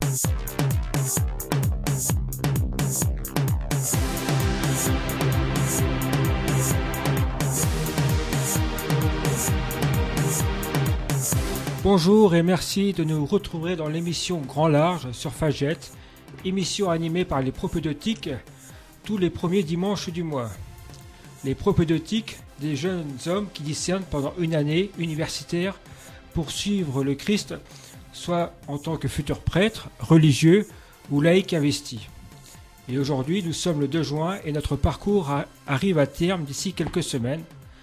Bonjour et merci de nous retrouver dans l'émission Grand Large sur Fagette, émission animée par les propédeutiques tous les premiers dimanches du mois. Les propédeutiques, des jeunes hommes qui discernent pendant une année universitaire pour suivre le Christ, soit en tant que futur prêtre, religieux ou laïc investi. Et aujourd'hui, nous sommes le 2 juin et notre parcours arrive à terme d'ici quelques semaines,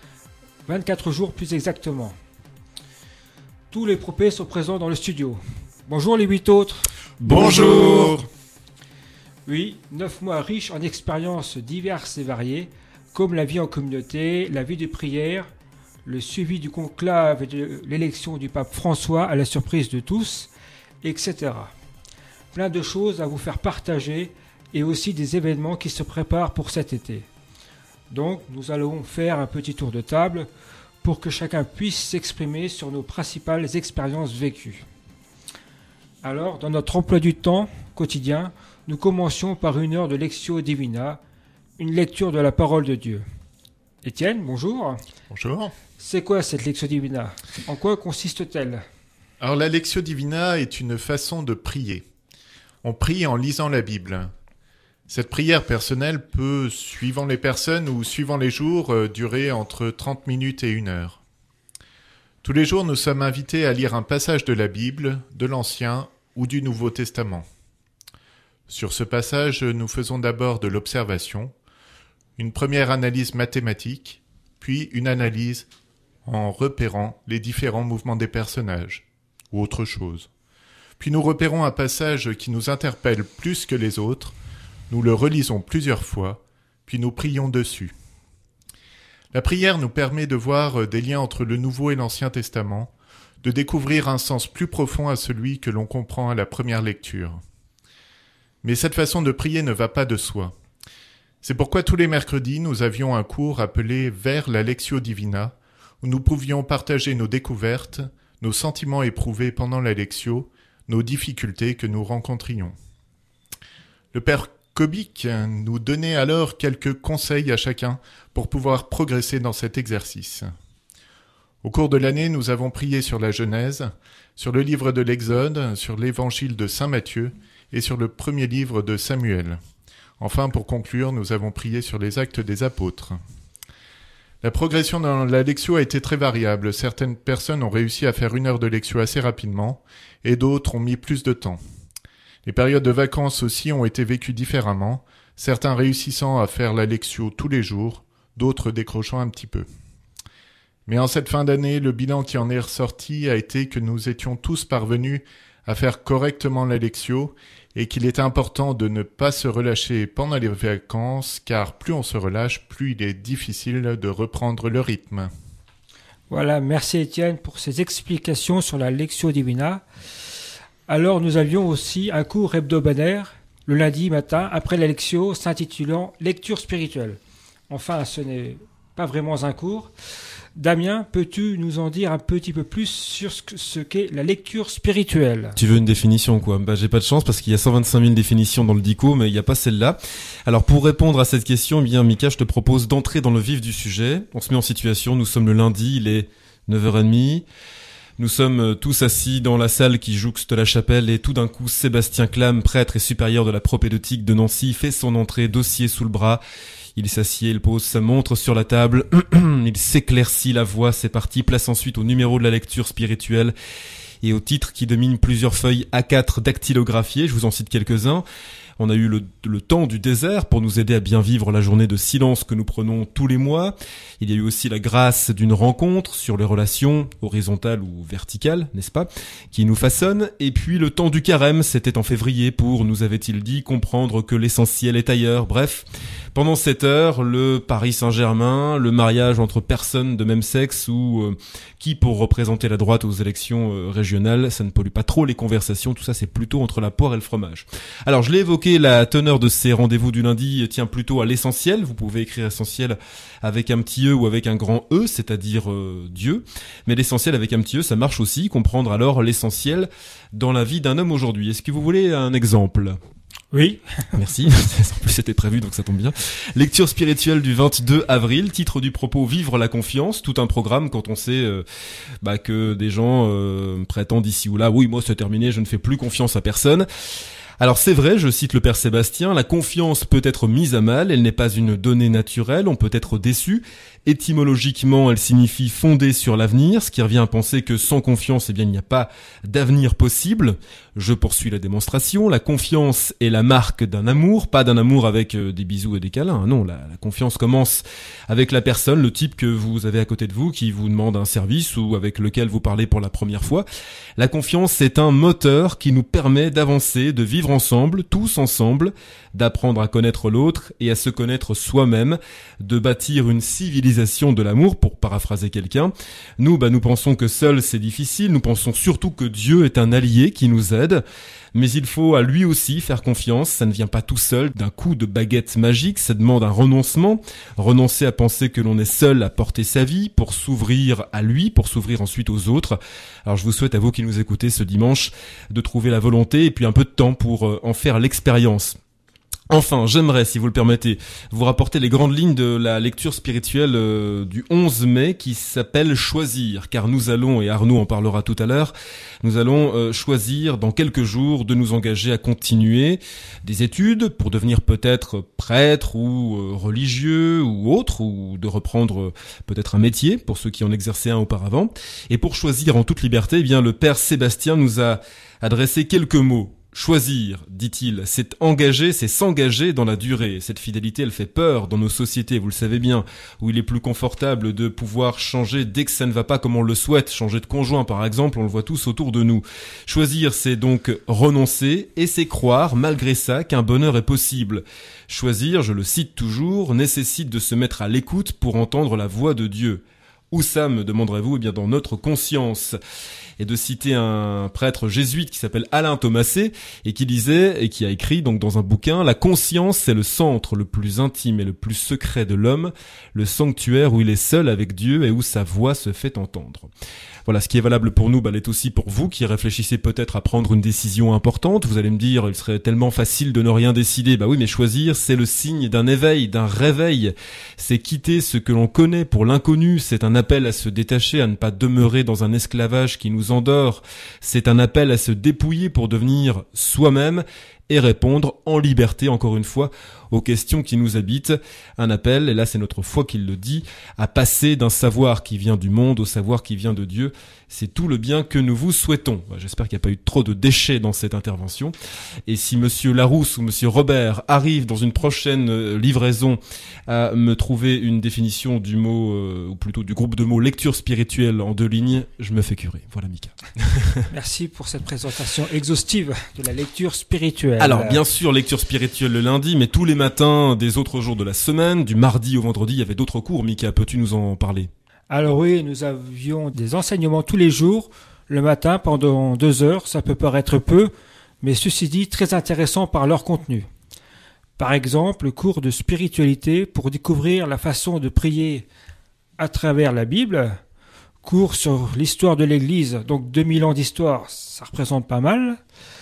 24 jours plus exactement. Tous les propés sont présents dans le studio. Bonjour les 8 autres. Bonjour. Oui, 9 mois riches en expériences diverses et variées, comme la vie en communauté, la vie de prière, le suivi du conclave et de l'élection du pape François à la surprise de tous, etc. Plein de choses à vous faire partager et aussi des événements qui se préparent pour cet été. Donc, nous allons faire un petit tour de table pour que chacun puisse s'exprimer sur nos principales expériences vécues. Alors, dans notre emploi du temps quotidien, nous commencions par 1 heure de Lectio Divina, une lecture de la parole de Dieu. Étienne, bonjour. Bonjour. C'est quoi cette Lectio Divina ? En quoi consiste-t-elle ? Alors la Lectio Divina est une façon de prier. On prie en lisant la Bible. Cette prière personnelle peut, suivant les personnes ou suivant les jours, durer entre 30 minutes et 1 heure. Tous les jours, nous sommes invités à lire un passage de la Bible, de l'Ancien ou du Nouveau Testament. Sur ce passage, nous faisons d'abord de l'observation, une première analyse mathématique, puis une analyse en repérant les différents mouvements des personnages, ou autre chose. Puis nous repérons un passage qui nous interpelle plus que les autres, nous le relisons plusieurs fois, puis nous prions dessus. La prière nous permet de voir des liens entre le Nouveau et l'Ancien Testament, de découvrir un sens plus profond à celui que l'on comprend à la première lecture. Mais cette façon de prier ne va pas de soi. C'est pourquoi tous les mercredis, nous avions un cours appelé « Vers la Lectio Divina », où nous pouvions partager nos découvertes, nos sentiments éprouvés pendant la Lectio, nos difficultés que nous rencontrions. Le Père Kobic nous donnait alors quelques conseils à chacun pour pouvoir progresser dans cet exercice. Au cours de l'année, nous avons prié sur la Genèse, sur le livre de l'Exode, sur l'évangile de Saint Matthieu et sur le premier livre de Samuel. Enfin, pour conclure, nous avons prié sur les actes des apôtres. La progression dans la Lectio a été très variable. Certaines personnes ont réussi à faire 1 heure de Lectio assez rapidement et d'autres ont mis plus de temps. Les périodes de vacances aussi ont été vécues différemment, certains réussissant à faire la Lectio tous les jours, d'autres décrochant un petit peu. Mais en cette fin d'année, le bilan qui en est ressorti a été que nous étions tous parvenus à faire correctement la Lectio et qu'il était important de ne pas se relâcher pendant les vacances, car plus on se relâche, plus il est difficile de reprendre le rythme. Voilà, merci Étienne pour ces explications sur la Lectio Divina. Alors nous avions aussi un cours hebdomadaire le lundi matin après la Lectio s'intitulant « Lecture spirituelle ». Enfin, ce n'est pas vraiment un cours. Damien, peux-tu nous en dire un petit peu plus sur ce qu'est la lecture spirituelle ? Tu veux une définition, quoi ? J'ai pas de chance parce qu'il y a 125 000 définitions dans le dico, mais il n'y a pas celle-là. Alors, pour répondre à cette question, bien, Mika, je te propose d'entrer dans le vif du sujet. On se met en situation, nous sommes le lundi, il est 9h30. Nous sommes tous assis dans la salle qui jouxte la chapelle et tout d'un coup, Sébastien Clam, prêtre et supérieur de la propédeutique de Nancy, fait son entrée, dossier sous le bras. Il s'assied, il pose sa montre sur la table, il s'éclaircit la voix, c'est parti, place ensuite au numéro de la lecture spirituelle et au titre qui domine plusieurs feuilles A4 dactylographiées, je vous en cite quelques-uns. On a eu le temps du désert pour nous aider à bien vivre la journée de silence que nous prenons tous les mois. Il y a eu aussi la grâce d'une rencontre sur les relations horizontales ou verticales, n'est-ce pas, qui nous façonnent. Et puis le temps du carême, c'était en février pour, nous avait-il dit, comprendre que l'essentiel est ailleurs. Bref, Pendant 7 heures, le Paris Saint-Germain, le mariage entre personnes de même sexe ou qui pour représenter la droite aux élections régionales, ça ne pollue pas trop les conversations, tout ça c'est plutôt entre la poire et le fromage. Alors je l'ai évoqué, la teneur de ces rendez-vous du lundi tient plutôt à l'essentiel, vous pouvez écrire essentiel avec un petit E ou avec un grand E, c'est-à-dire Dieu, mais l'essentiel avec un petit E ça marche aussi, comprendre alors l'essentiel dans la vie d'un homme aujourd'hui. Est-ce que vous voulez un exemple ? Oui. Merci. En plus, c'était prévu, donc ça tombe bien. Lecture spirituelle du 22 avril. Titre du propos, vivre la confiance. Tout un programme quand on sait que des gens prétendent ici ou là, oui, moi c'est terminé, je ne fais plus confiance à personne. Alors c'est vrai, je cite le père Sébastien, la confiance peut être mise à mal, elle n'est pas une donnée naturelle, on peut être déçu. Étymologiquement, elle signifie fonder sur l'avenir, ce qui revient à penser que sans confiance, il n'y a pas d'avenir possible. Je poursuis la démonstration. La confiance est la marque d'un amour, pas d'un amour avec des bisous et des câlins. Non, la confiance commence avec la personne, le type que vous avez à côté de vous, qui vous demande un service ou avec lequel vous parlez pour la première fois. La confiance, c'est un moteur qui nous permet d'avancer, de vivre ensemble, tous ensemble, d'apprendre à connaître l'autre et à se connaître soi-même, de bâtir une civilisation de l'amour, pour paraphraser quelqu'un. Nous pensons que seul c'est difficile, nous pensons surtout que Dieu est un allié qui nous aide, mais il faut à lui aussi faire confiance, ça ne vient pas tout seul d'un coup de baguette magique, ça demande un renoncement, renoncer à penser que l'on est seul à porter sa vie pour s'ouvrir à lui, pour s'ouvrir ensuite aux autres. Alors je vous souhaite à vous qui nous écoutez ce dimanche de trouver la volonté et puis un peu de temps pour en faire l'expérience. Enfin, j'aimerais, si vous le permettez, vous rapporter les grandes lignes de la lecture spirituelle du 11 mai qui s'appelle « Choisir », car nous allons, et Arnaud en parlera tout à l'heure, nous allons choisir dans quelques jours de nous engager à continuer des études pour devenir peut-être prêtre ou religieux ou autre, ou de reprendre peut-être un métier pour ceux qui en exerçaient un auparavant. Et pour choisir en toute liberté, le père Sébastien nous a adressé quelques mots. Choisir, dit-il, c'est engager, c'est s'engager dans la durée. Cette fidélité, elle fait peur dans nos sociétés, vous le savez bien, où il est plus confortable de pouvoir changer dès que ça ne va pas comme on le souhaite, changer de conjoint par exemple, on le voit tous autour de nous. Choisir, c'est donc renoncer et c'est croire, malgré ça, qu'un bonheur est possible. Choisir, je le cite toujours, nécessite de se mettre à l'écoute pour entendre la voix de Dieu. Où ça, me demanderez-vous ? Dans notre conscience. Et de citer un prêtre jésuite qui s'appelle Alain Thomasé et qui disait, et qui a écrit donc dans un bouquin, la conscience c'est le centre le plus intime et le plus secret de l'homme, le sanctuaire où il est seul avec Dieu et où sa voix se fait entendre. Voilà, ce qui est valable pour nous, l'est aussi pour vous qui réfléchissez peut-être à prendre une décision importante. Vous allez me dire, il serait tellement facile de ne rien décider. Oui, mais choisir, c'est le signe d'un éveil, d'un réveil. C'est quitter ce que l'on connaît pour l'inconnu. C'est un appel à se détacher, à ne pas demeurer dans un esclavage qui nous endort. C'est un appel à se dépouiller pour devenir soi-même et répondre en liberté, encore une fois, aux questions qui nous habitent. Un appel, et là c'est notre foi qui le dit, à passer d'un savoir qui vient du monde au savoir qui vient de Dieu. C'est tout le bien que nous vous souhaitons. J'espère qu'il n'y a pas eu trop de déchets dans cette intervention. Et si Monsieur Larousse ou Monsieur Robert arrive dans une prochaine livraison à me trouver une définition du mot, ou plutôt du groupe de mots lecture spirituelle en 2 lignes, je me fais curer. Voilà Mika. Merci pour cette présentation exhaustive de la lecture spirituelle. Alors bien sûr, lecture spirituelle le lundi, mais tous les matins des autres jours de la semaine, du mardi au vendredi, il y avait d'autres cours. Mika, peux-tu nous en parler ? Alors oui, nous avions des enseignements tous les jours, le matin pendant 2 heures, ça peut paraître peu, mais ceci dit très intéressant par leur contenu. Par exemple, cours de spiritualité pour découvrir la façon de prier à travers la Bible, cours sur l'histoire de l'Église, donc 2000 ans d'histoire, ça représente pas mal,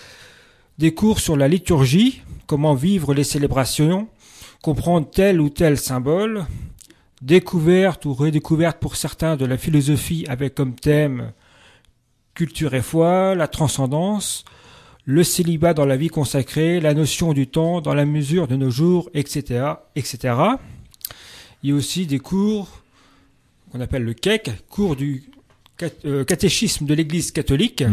des cours sur la liturgie, comment vivre les célébrations, comprendre tel ou tel symbole, découverte ou redécouverte pour certains de la philosophie avec comme thème culture et foi, la transcendance, le célibat dans la vie consacrée, la notion du temps dans la mesure de nos jours, etc., etc. Il y a aussi des cours qu'on appelle le CEC, cours du catéchisme de l'Église catholique.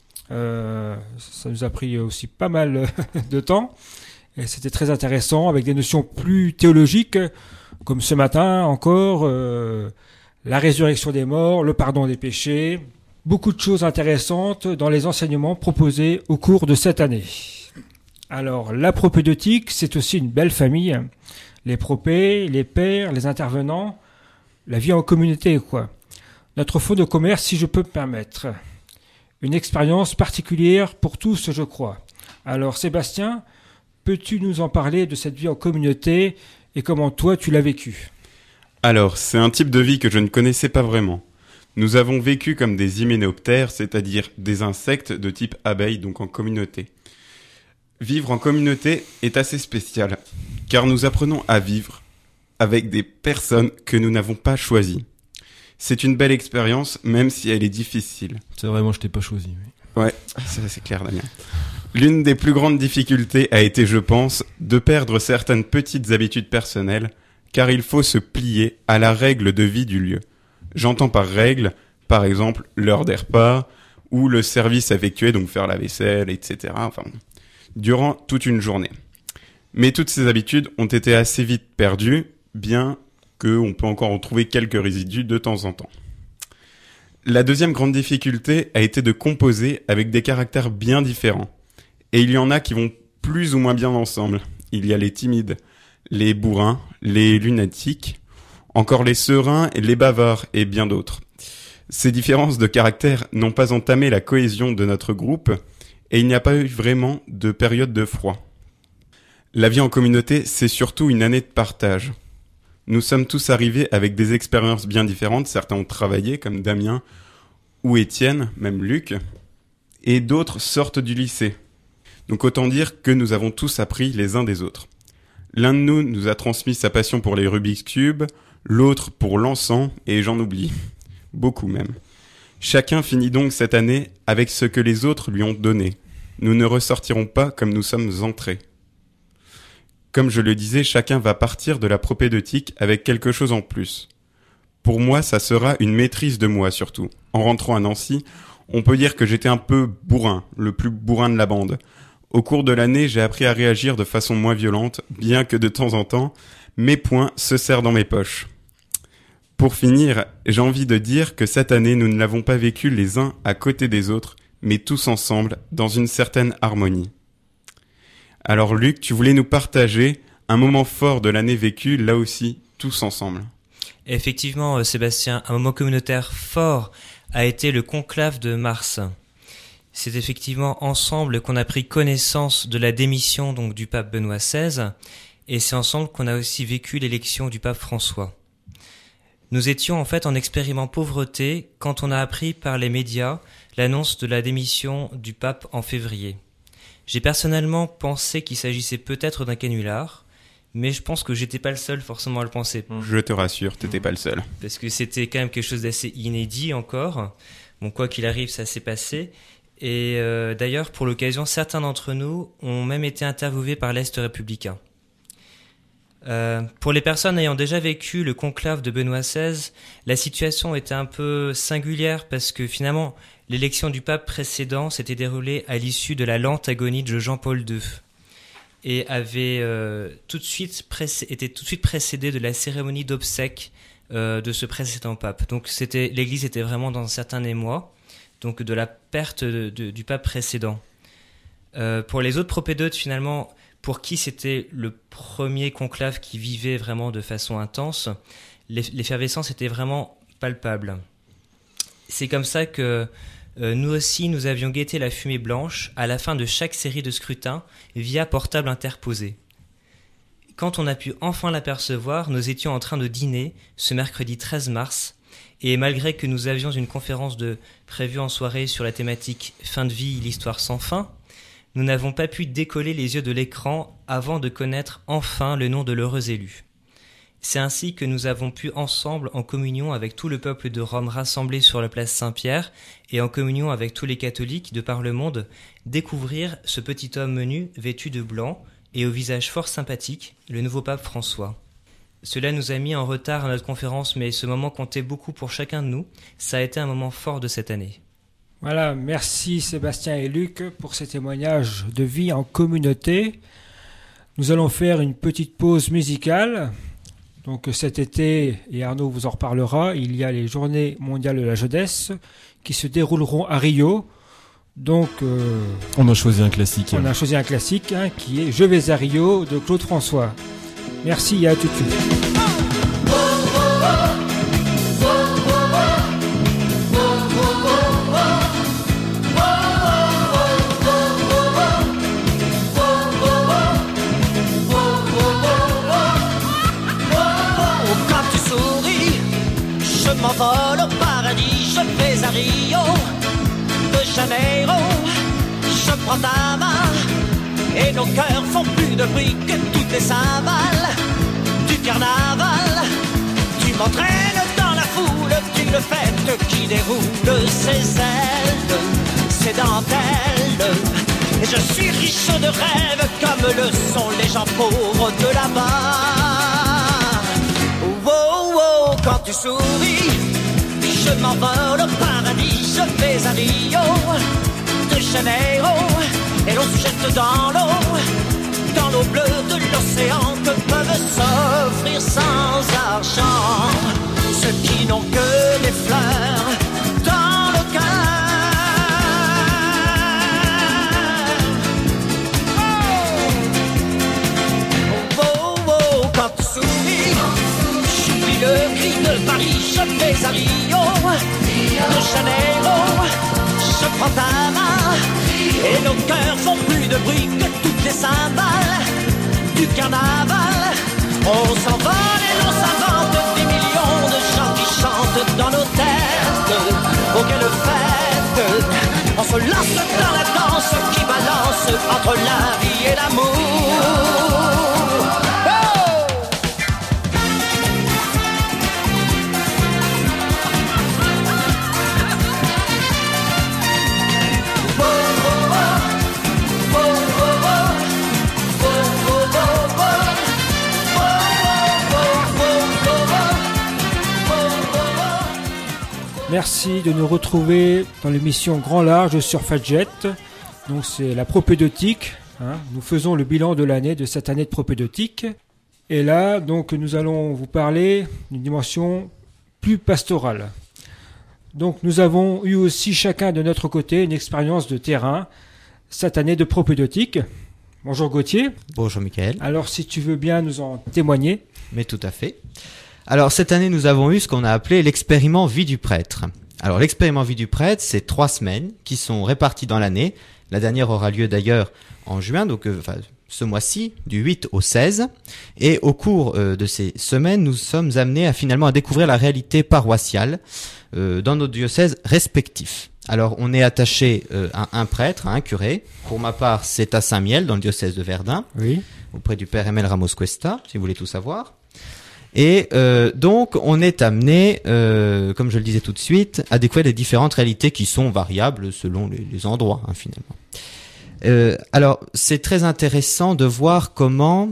Ça nous a pris aussi pas mal de temps et c'était très intéressant avec des notions plus théologiques comme ce matin encore, la résurrection des morts, le pardon des péchés, beaucoup de choses intéressantes dans les enseignements proposés au cours de cette année. Alors, la propédeutique, c'est aussi une belle famille. les propés, les pairs, les intervenants, la vie en communauté, quoi. Notre fonds de commerce, si je peux me permettre. Une expérience particulière pour tous, je crois. Alors, Sébastien, peux-tu nous en parler de cette vie en communauté et comment toi, tu l'as vécue ? Alors, c'est un type de vie que je ne connaissais pas vraiment. Nous avons vécu comme des hyménoptères, c'est-à-dire des insectes de type abeille, donc en communauté. Vivre en communauté est assez spécial, car nous apprenons à vivre avec des personnes que nous n'avons pas choisies. C'est une belle expérience, même si elle est difficile. C'est vrai, moi je t'ai pas choisi. Oui. Ouais, ça c'est clair, Damien. L'une des plus grandes difficultés a été, je pense, de perdre certaines petites habitudes personnelles, car il faut se plier à la règle de vie du lieu. J'entends par règle, par exemple, l'heure des repas, ou le service effectué, donc faire la vaisselle, etc. Enfin, durant toute une journée. Mais toutes ces habitudes ont été assez vite perdues, bien qu'on peut encore retrouver quelques résidus de temps en temps. La deuxième grande difficulté a été de composer avec des caractères bien différents. Et il y en a qui vont plus ou moins bien ensemble. Il y a les timides, les bourrins, les lunatiques, encore les sereins, les bavards et bien d'autres. Ces différences de caractère n'ont pas entamé la cohésion de notre groupe et il n'y a pas eu vraiment de période de froid. La vie en communauté, c'est surtout une année de partage. Nous sommes tous arrivés avec des expériences bien différentes. Certains ont travaillé, comme Damien ou Étienne, même Luc, et d'autres sortent du lycée. Donc autant dire que nous avons tous appris les uns des autres. L'un de nous nous a transmis sa passion pour les Rubik's Cube, l'autre pour l'encens, et j'en oublie. Beaucoup même. Chacun finit donc cette année avec ce que les autres lui ont donné. Nous ne ressortirons pas comme nous sommes entrés. Comme je le disais, chacun va partir de la propédeutique avec quelque chose en plus. Pour moi, ça sera une maîtrise de moi surtout. En rentrant à Nancy, on peut dire que j'étais un peu bourrin, le plus bourrin de la bande. Au cours de l'année, j'ai appris à réagir de façon moins violente, bien que de temps en temps, mes poings se serrent dans mes poches. Pour finir, j'ai envie de dire que cette année, nous ne l'avons pas vécu les uns à côté des autres, mais tous ensemble, dans une certaine harmonie. Alors Luc, tu voulais nous partager un moment fort de l'année vécue, là aussi, tous ensemble. Effectivement, Sébastien, un moment communautaire fort a été le conclave de mars. C'est effectivement ensemble qu'on a pris connaissance de la démission donc du pape Benoît XVI, et c'est ensemble qu'on a aussi vécu l'élection du pape François. Nous étions en fait en expériment pauvreté quand on a appris par les médias l'annonce de la démission du pape en février. J'ai personnellement pensé qu'il s'agissait peut-être d'un canular, mais je pense que j'étais pas le seul forcément à le penser. Je te rassure, t'étais pas le seul. Parce que c'était quand même quelque chose d'assez inédit encore. Bon, quoi qu'il arrive, ça s'est passé. Et d'ailleurs, pour l'occasion, certains d'entre nous ont même été interviewés par l'Est républicain. Pour les personnes ayant déjà vécu le conclave de Benoît XVI, la situation était un peu singulière parce que finalement, l'élection du pape précédent s'était déroulée à l'issue de la lente agonie de Jean-Paul II et avait été tout de suite précédée de la cérémonie d'obsèques de ce précédent pape. Donc l'Église était vraiment dans un certain émoi, donc de la perte du pape précédent. Pour les autres propédeutes, finalement, pour qui c'était le premier conclave qui vivait vraiment de façon intense, l'effervescence était vraiment palpable. C'est comme ça que nous aussi, nous avions guetté la fumée blanche à la fin de chaque série de scrutins via portable interposé. Quand on a pu enfin l'apercevoir, nous étions en train de dîner ce mercredi 13 mars, et malgré que nous avions une conférence prévue en soirée sur la thématique « Fin de vie, l'histoire sans fin », nous n'avons pas pu décoller les yeux de l'écran avant de connaître enfin le nom de l'heureux élu. C'est ainsi que nous avons pu ensemble, en communion avec tout le peuple de Rome rassemblé sur la place Saint-Pierre et en communion avec tous les catholiques de par le monde, découvrir ce petit homme menu vêtu de blanc et au visage fort sympathique, le nouveau pape François. Cela nous a mis en retard à notre conférence, mais ce moment comptait beaucoup pour chacun de nous. Ça a été un moment fort de cette année. Voilà, merci Sébastien et Luc pour ces témoignages de vie en communauté. Nous allons faire une petite pause musicale. Donc cet été, et Arnaud vous en reparlera, il y a les Journées mondiales de la jeunesse qui se dérouleront à Rio. Donc on a choisi un classique. On a choisi un classique qui est Je vais à Rio de Claude François. Merci et à tout de suite. Je m'envole au paradis, je vais à Rio de Janeiro. Je prends ta main et nos cœurs font plus de bruit que toutes les cymbales du carnaval. Tu m'entraînes dans la foule d'une fête qui déroule ses ailes, ses dentelles. Et je suis riche de rêves comme le sont les gens pauvres de là-bas. Quand tu souris, je m'envole au paradis, je vais à Rio de Janeiro. Et l'on se jette dans l'eau bleue de l'océan que peuvent s'offrir sans argent ceux qui n'ont que des fleurs dans le cœur. Quand tu souris, le cri de Paris, je vais à Rio de Janeiro. Je prends ta main et nos cœurs font plus de bruit que toutes les cymbales du carnaval. On s'envole et l'on s'invente des millions de gens qui chantent dans nos têtes. Oh quelle fête! On se lance dans la danse qui balance entre la vie et l'amour. Merci de nous retrouver dans l'émission Grand Large sur Fadjet. Donc c'est la propédeutique. Nous faisons le bilan de l'année, de cette année de propédeutique. Et là, donc, nous allons vous parler d'une dimension plus pastorale. Donc nous avons eu aussi chacun de notre côté une expérience de terrain cette année de propédeutique. Bonjour Gauthier. Bonjour Mickaël. Alors si tu veux bien nous en témoigner. Mais tout à fait. Alors cette année nous avons eu ce qu'on a appelé l'expériment Vie du prêtre. Alors l'expériment Vie du prêtre, c'est 3 semaines qui sont réparties dans l'année. La dernière aura lieu d'ailleurs en juin, donc ce mois-ci, du 8 au 16. Et au cours de ces semaines, nous sommes amenés à découvrir la réalité paroissiale dans nos diocèses respectifs. Alors on est attaché à un prêtre, à un curé. Pour ma part, c'est à Saint-Miel, dans le diocèse de Verdun, oui, auprès du père Emel Ramos Cuesta, si vous voulez tout savoir. Et donc on est amené, comme je le disais tout de suite, à découvrir les différentes réalités qui sont variables selon les endroits, finalement. Alors c'est très intéressant de voir comment,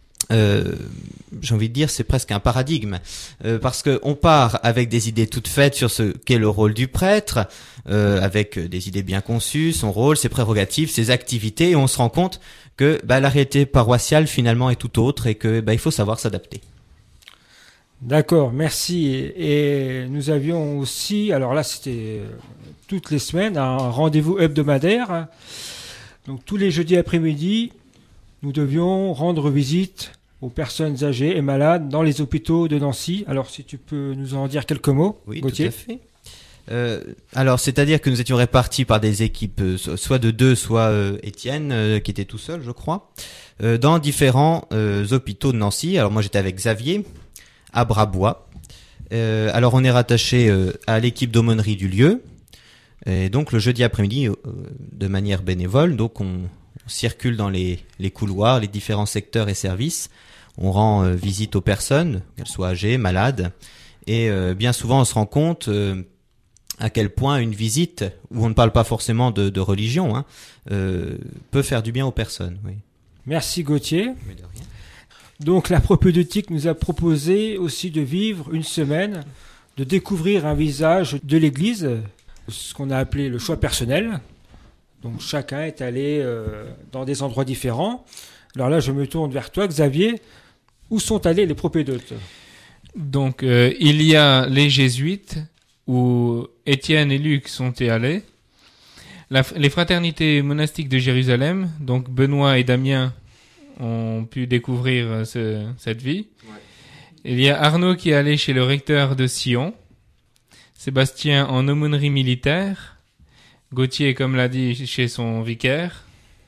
j'ai envie de dire, c'est presque un paradigme, parce que on part avec des idées toutes faites sur ce qu'est le rôle du prêtre, avec des idées bien conçues, son rôle, ses prérogatives, ses activités, et on se rend compte que la réalité paroissiale finalement est tout autre et que il faut savoir s'adapter. D'accord, merci. Et nous avions aussi, alors là c'était toutes les semaines, un rendez-vous hebdomadaire. Donc tous les jeudis après-midi, nous devions rendre visite aux personnes âgées et malades dans les hôpitaux de Nancy. Alors si tu peux nous en dire quelques mots, oui, Gauthier. Tout à fait. Alors c'est-à-dire que nous étions répartis par des équipes, soit de 2, soit Étienne, qui était tout seul, je crois, dans différents hôpitaux de Nancy. Alors moi j'étais avec Xavier, à Brabois. Alors on est rattaché à l'équipe d'aumônerie du lieu. Et donc le jeudi après-midi, de manière bénévole, donc on circule dans les couloirs, les différents secteurs et services. On rend visite aux personnes, qu'elles soient âgées, malades. Et bien souvent on se rend compte à quel point une visite, où on ne parle pas forcément de religion, peut faire du bien aux personnes. Oui. Merci Gauthier. Mais de rien. Donc la propédeutique nous a proposé aussi de vivre une semaine, de découvrir un visage de l'Église, ce qu'on a appelé le choix personnel. Donc chacun est allé dans des endroits différents. Alors là, je me tourne vers toi, Xavier. Où sont allés les propédeutes ? Donc il y a les jésuites, où Étienne et Luc sont allés. Les fraternités monastiques de Jérusalem, donc Benoît et Damien ont pu découvrir cette vie. Ouais. Il y a Arnaud qui est allé chez le recteur de Sion, Sébastien en aumônerie militaire, Gauthier, comme l'a dit, chez son vicaire,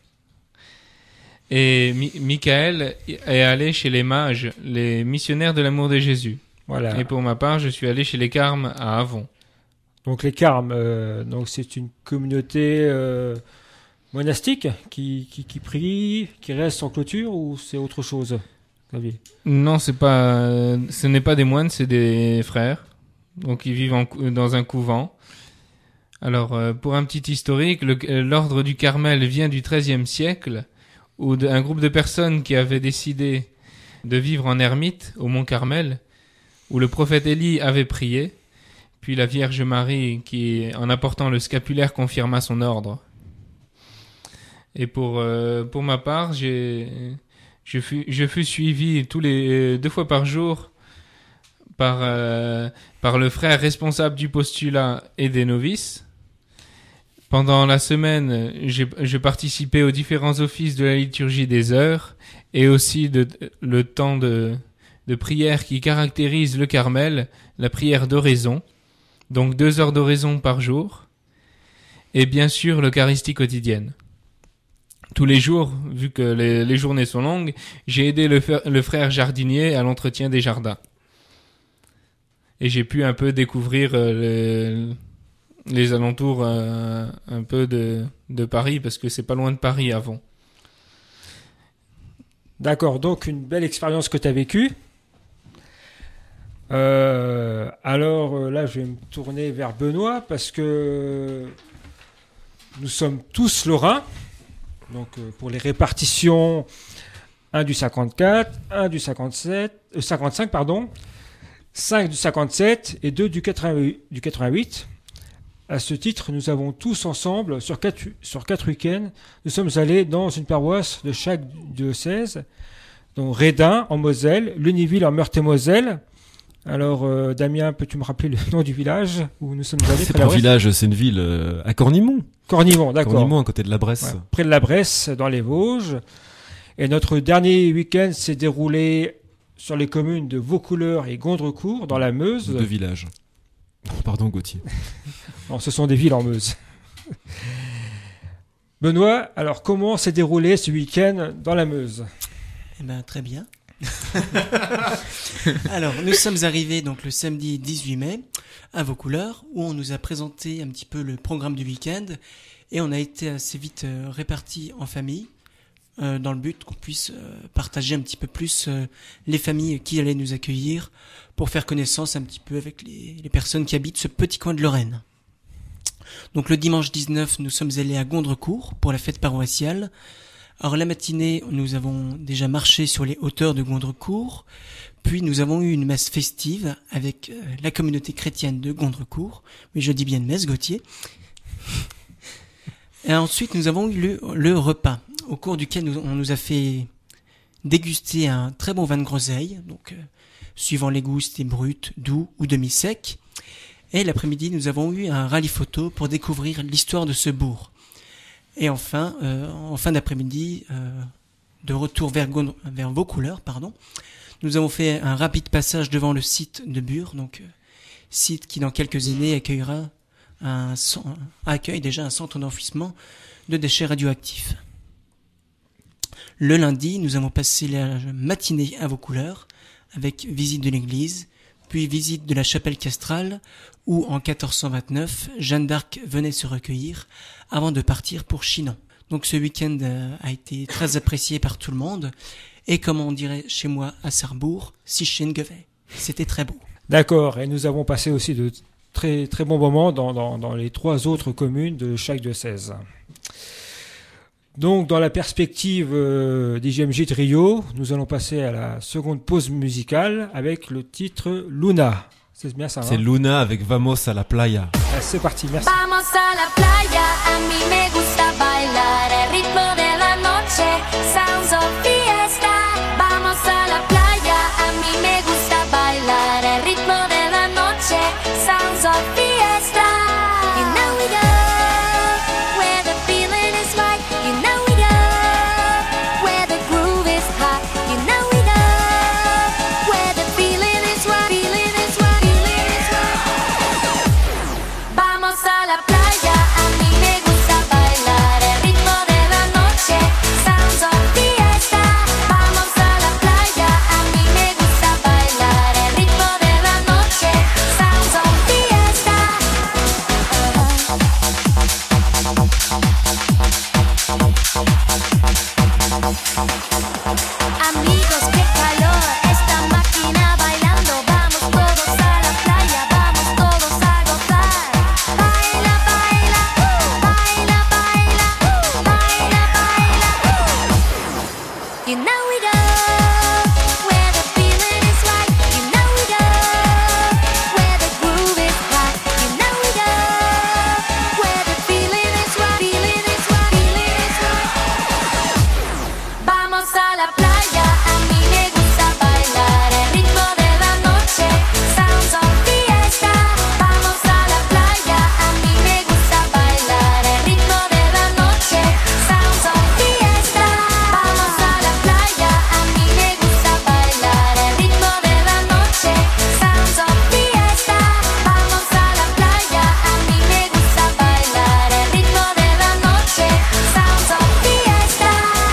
et Michael est allé chez les mages, les missionnaires de l'amour de Jésus. Voilà. Et pour ma part, je suis allé chez les Carmes à Avon. Donc les Carmes, donc c'est une communauté monastique qui prie, qui reste en clôture, ou c'est autre chose, Xavier? Non, ce n'est pas des moines, c'est des frères. Donc ils vivent dans un couvent. Alors pour un petit historique, l'ordre du Carmel vient du XIIIe siècle, où un groupe de personnes qui avaient décidé de vivre en ermite au Mont Carmel, où le prophète Élie avait prié, puis la Vierge Marie qui, en apportant le scapulaire, confirma son ordre. Et pour ma part, je fus suivi 2 fois par jour par le frère responsable du postulat et des novices. Pendant la semaine, je participais aux différents offices de la liturgie des heures et aussi le temps de prière qui caractérise le Carmel, la prière d'oraison, donc 2 heures d'oraison par jour, et bien sûr l'Eucharistie quotidienne. Tous les jours, vu que les journées sont longues, j'ai aidé le frère jardinier à l'entretien des jardins. Et j'ai pu un peu découvrir les alentours un peu de Paris, parce que c'est pas loin de Paris avant. D'accord, donc une belle expérience que tu as vécue. Alors là, je vais me tourner vers Benoît, parce que nous sommes tous lorrains. Donc pour les répartitions, 1 du 54, 1 du 55, pardon, 5 du 57 et 2 du 88. À ce titre, nous avons tous ensemble, sur 4 week-ends, nous sommes allés dans une paroisse de chaque diocèse, donc Redin en Moselle, Lunéville en Meurthe-et-Moselle. Alors, Damien, peux-tu me rappeler le nom du village où nous sommes allés? C'est pas un village, c'est une ville à Cornimont. Cornimont, d'accord. Cornimont, à côté de la Bresse. Ouais, près de la Bresse, dans les Vosges. Et notre dernier week-end s'est déroulé sur les communes de Vaucouleurs et Gondrecourt, dans la Meuse. 2 villages. Pardon, Gauthier. Non, ce sont des villes en Meuse. Benoît, alors comment s'est déroulé ce week-end dans la Meuse? Eh ben, très bien. Alors, nous sommes arrivés donc le samedi 18 mai à Vaucouleurs, où on nous a présenté un petit peu le programme du week-end, et on a été assez vite répartis en famille, dans le but qu'on puisse partager un petit peu plus les familles qui allaient nous accueillir, pour faire connaissance un petit peu avec les personnes qui habitent ce petit coin de Lorraine. Donc le dimanche 19, nous sommes allés à Gondrecourt pour la fête paroissiale. Alors la matinée, nous avons déjà marché sur les hauteurs de Gondrecourt, puis nous avons eu une messe festive avec la communauté chrétienne de Gondrecourt. Oui, je dis bien une messe, Gauthier. Et ensuite, nous avons eu le repas, au cours duquel on nous a fait déguster un très bon vin de groseille, donc suivant les goûts, c'était brut, doux ou demi-sec. Et l'après-midi, nous avons eu un rallye photo pour découvrir l'histoire de ce bourg. Et enfin, en fin d'après-midi, de retour vers Vaucouleurs, nous avons fait un rapide passage devant le site de Bure, donc site qui dans quelques années accueille déjà un centre d'enfouissement de déchets radioactifs. Le lundi, nous avons passé la matinée à Vaucouleurs avec visite de l'église, puis visite de la chapelle castrale où en 1429, Jeanne d'Arc venait se recueillir avant de partir pour Chinon. Donc ce week-end a été très apprécié par tout le monde et comme on dirait chez moi à Sarrebourg, si chen gevet. C'était très beau. D'accord, et nous avons passé aussi de très très bons moments dans les 3 autres communes de chaque diocèse. Donc, dans la perspective des JMJ de Rio, nous allons passer à la seconde pause musicale avec le titre Luna. C'est bien ça, c'est Luna avec Vamos a la playa. Ah, c'est parti, merci. Vamos a la playa, a mí me gusta bailar el ritmo de la noche, sounds of fiesta. Vamos a la playa, a mí me gusta bailar el ritmo de la noche, sounds of fiesta. You know we go where the feeling is right. You know we go where the groove is Amigos, qué calor, esta máquina bailando. Vamos todos a la playa, vamos todos a gozar. Baila, baila, baila, baila, baila, baila. You know we go where the feeling is right. You know we go where the groove is right. You know we go where the feeling is right. Feeling is right. Feeling is right. Vamos a la playa, a mí me gusta bailar el ritmo de la noche. Sounds of fiesta. Vamos a la playa, a mí me gusta bailar el ritmo de la noche. Sounds of fiesta. Vamos a la playa, a mí me gusta bailar el ritmo de la noche. Sounds of fiesta. Vamos a la playa, a mí me gusta bailar el ritmo de la noche. Sounds of fiesta.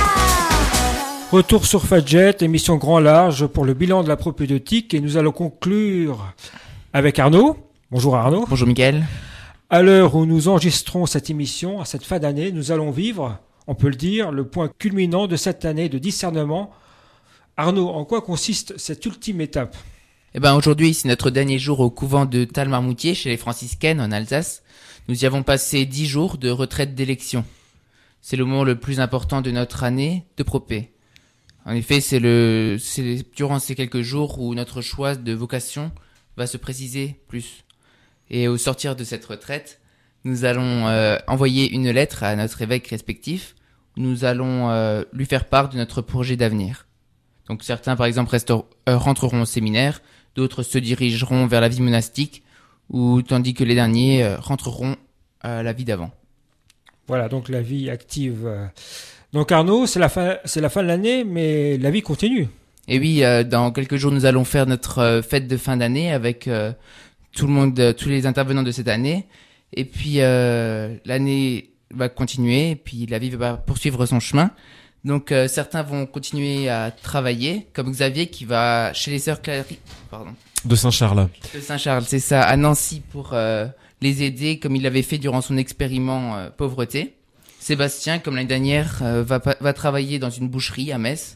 Retour sur Fadjet, émission grand large pour le bilan de la propédeutique et nous allons conclure avec Arnaud. Bonjour Arnaud. Bonjour Mickaël. À l'heure où nous enregistrons cette émission, à cette fin d'année, nous allons vivre, on peut le dire, le point culminant de cette année de discernement. Arnaud, en quoi consiste cette ultime étape ? Eh ben aujourd'hui, c'est notre dernier jour au couvent de Talmarmoutier chez les franciscaines en Alsace. Nous y avons passé 10 jours de retraite d'élection. C'est le moment le plus important de notre année de propé. En effet, c'est durant ces quelques jours où notre choix de vocation va se préciser plus. Et au sortir de cette retraite, nous allons envoyer une lettre à notre évêque respectif. Nous allons lui faire part de notre projet d'avenir. Donc certains, par exemple, rentreront au séminaire, d'autres se dirigeront vers la vie monastique, tandis que les derniers rentreront à la vie d'avant. Voilà, donc la vie active. Donc Arnaud, c'est la fin de l'année, mais la vie continue. Et oui, dans quelques jours, nous allons faire notre fête de fin d'année avec tout le monde, tous les intervenants de cette année. Et puis l'année va continuer, et puis la vie va poursuivre son chemin. Donc certains vont continuer à travailler, comme Xavier qui va chez les sœurs De Saint-Charles. De Saint-Charles, c'est ça, à Nancy pour les aider, comme il l'avait fait durant son expériment pauvreté. Sébastien, comme l'année dernière, va travailler dans une boucherie à Metz.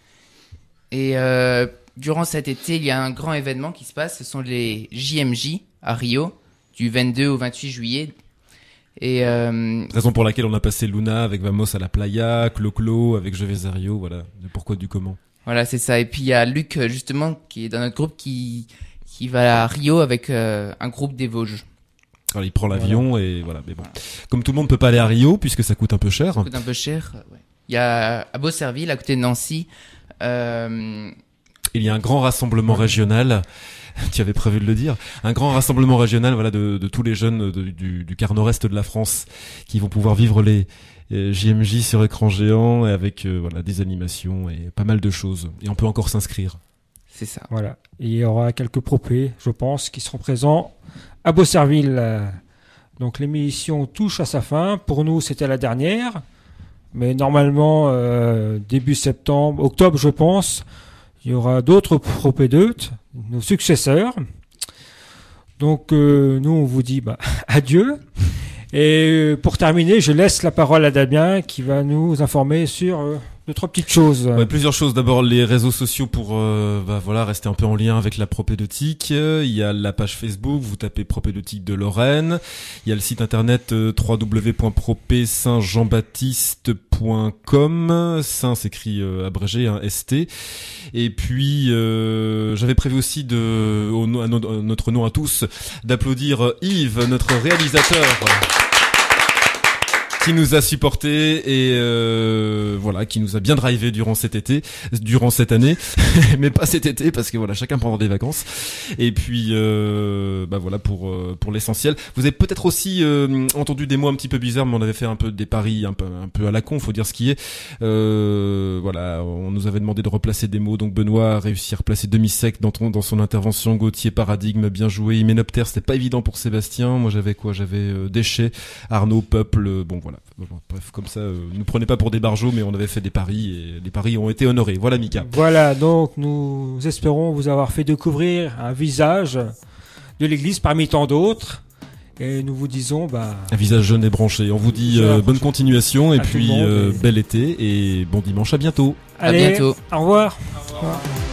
Et durant cet été, il y a un grand événement qui se passe. Ce sont les JMJ à Rio, du 22 au 28 juillet. Et raison pour laquelle on a passé Luna avec Vamos à la Playa, Clo-Clo avec Je vais à Rio, voilà, le pourquoi du comment. Voilà, c'est ça. Et puis il y a Luc, justement, qui est dans notre groupe, qui va à Rio avec un groupe des Vosges. Alors, il prend l'avion et voilà, mais bon. Comme tout le monde peut pas aller à Rio puisque ça coûte un peu cher. Ça coûte un peu cher, ouais. Il y a à Beaucerville, à côté de Nancy, il y a un grand rassemblement régional. Tu avais prévu de le dire. Un grand rassemblement régional, voilà, de tous les jeunes du quart nord-est de la France qui vont pouvoir vivre les JMJ sur écran géant et avec voilà des animations et pas mal de choses. Et on peut encore s'inscrire. C'est ça. Voilà. Et il y aura quelques propés, je pense, qui seront présents à Beaucerville. Donc l'émission touche à sa fin. Pour nous, c'était la dernière. Mais normalement, début octobre, je pense, il y aura d'autres propédeutes, nos successeurs. Donc nous, on vous dit adieu. Et pour terminer, je laisse la parole à Damien qui va nous informer sur 2-3 petites choses. Ouais, plusieurs choses. D'abord, les réseaux sociaux pour voilà rester un peu en lien avec la propédeutique. Il y a la page Facebook, vous tapez propédeutique de Lorraine. Il y a le site internet www.propé-saint-jean-baptiste.com. Saint s'écrit abrégé, ST. Et puis j'avais prévu aussi à notre nom à tous d'applaudir Yves, notre réalisateur, qui nous a supporté et voilà, qui nous a bien drivé durant cette année, mais pas cet été parce que voilà, chacun prendra des vacances. Et puis voilà pour l'essentiel. Vous avez peut-être aussi entendu des mots un petit peu bizarres, mais on avait fait un peu des paris un peu à la con, faut dire ce qui est. Voilà, on nous avait demandé de replacer des mots, donc Benoît a réussi à replacer demi-sec dans son intervention. Gauthier, paradigme, bien joué. Hyménoptère, c'était pas évident pour Sébastien. Moi j'avais déchet. Arnaud, peuple, bon voilà. Bref, comme ça, nous prenez pas pour des barjots, mais on avait fait des paris et les paris ont été honorés. Voilà, Mika. Voilà, donc nous espérons vous avoir fait découvrir un visage de l'Église parmi tant d'autres. Et nous vous disons, un visage jeune et branché. On vous dit bonne continuation et puis bel été et bon dimanche. À bientôt. Allez, à bientôt. Au revoir. Au revoir.